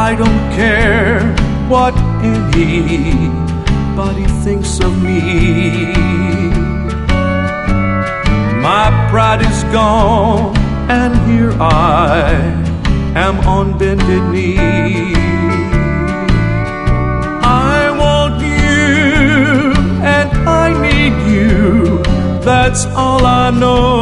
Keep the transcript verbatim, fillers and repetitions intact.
I don't care what anybody thinks of me. My pride is gone, and here I am on bended knee. I want you, and I need you, that's all I know.